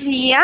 dia.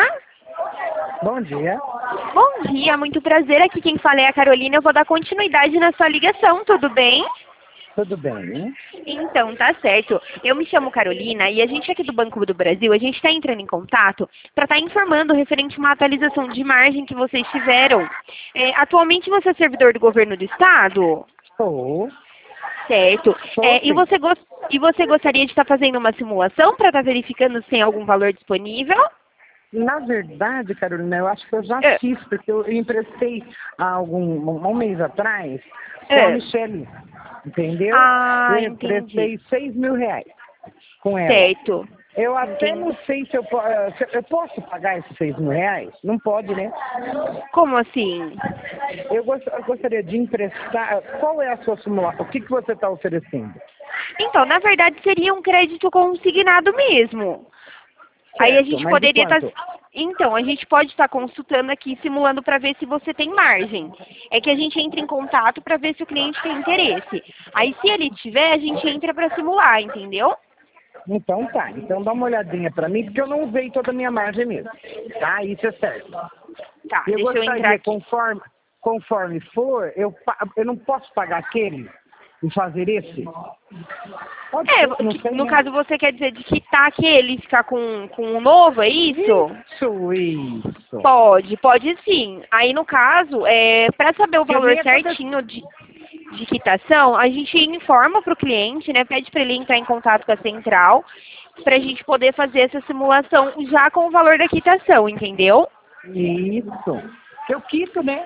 Bom dia. Bom dia, muito prazer. Aqui quem fala é a Carolina. Eu vou dar continuidade na sua ligação, tudo bem? Tudo bem? Então, tá certo. Eu me chamo Carolina e a gente aqui do Banco do Brasil, a gente está entrando em contato para estar informando referente a uma atualização de margem que vocês tiveram. Atualmente você é servidor do governo do estado? Sou. Certo. Sou, E sim. você gostaria de estar fazendo uma simulação para estar verificando se tem algum valor disponível? Na verdade, Carolina, eu acho que eu já fiz, porque eu emprestei há um mês atrás com a Michele, entendeu? Ah, Eu emprestei entendi. R$ 6.000 com ela. Certo. Eu até Entendi. não sei se eu posso pagar esses R$ 6.000. Não pode, né? Como assim? Eu gostaria de emprestar. Qual é a sua simulação? O que você está oferecendo? Então, na verdade, seria um crédito consignado mesmo. Aí a Certo, gente mas de poderia estar... quanto? Então, a gente pode estar consultando aqui, simulando para ver se você tem margem. É que a gente entra em contato para ver se o cliente tem interesse. Aí, se ele tiver, a gente entra para simular, entendeu? Então tá, então dá uma olhadinha pra mim, porque eu não usei toda a minha margem mesmo. Tá, isso é certo. Tá, Eu deixa eu entrar gostaria, aqui. conforme for, eu não posso pagar aquele e fazer esse? Pode ser, não sei, No né? caso, você quer dizer de quitar aquele e ficar com um novo, é isso? Isso. Pode sim. Aí, no caso, para saber o Que valor nem aconteceu. certinho de quitação, a gente informa para o cliente, né? Pede para ele entrar em contato com a central, para a gente poder fazer essa simulação já com o valor da quitação, entendeu? Isso. Eu quito, né?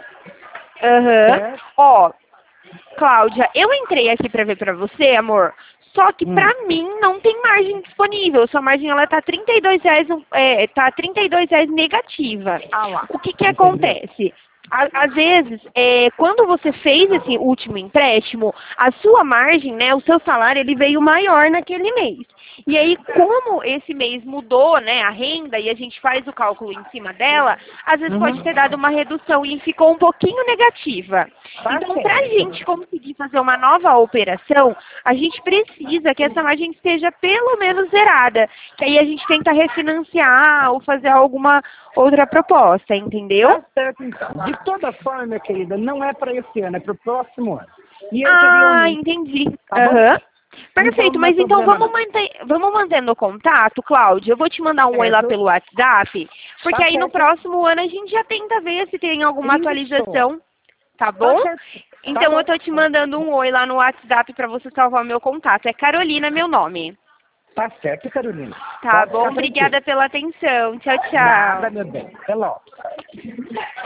Aham. Certo? Ó, Cláudia, eu entrei aqui para ver para você, amor. Só que pra mim não tem margem disponível. Sua margem ela tá R$ 32, tá R$ 32 negativa. Ah lá. O que Entendeu? acontece? Às vezes, quando você fez esse último empréstimo, a sua margem, né, o seu salário, ele veio maior naquele mês. E aí, como esse mês mudou, né, a renda e a gente faz o cálculo em cima dela, às vezes pode ter dado uma redução e ficou um pouquinho negativa. Tá Então, para a certo. gente conseguir fazer uma nova operação, a gente precisa que essa margem esteja pelo menos zerada. Que aí a gente tenta refinanciar ou fazer alguma outra proposta, entendeu? Tá certo, então. De toda forma, minha querida, não é para esse ano, é para o próximo ano. E eu teria um mês, Entendi. tá bom? Aham. Então Perfeito, não é mas então problema não. vamos mantendo o contato, Cláudia. Eu vou te mandar um oi lá Certo? pelo WhatsApp, porque Tá aí no certo. próximo ano a gente já tenta ver se tem alguma Isso. atualização, tá Tá bom? certo. Tá Então eu bom. tô te mandando um oi lá no WhatsApp para você salvar o meu contato. É Carolina meu nome. Tá certo, Carolina. Tá Pode bom? ficar tranquilo. Obrigada pela atenção. Tchau, Nada, tchau. meu bem. Até logo.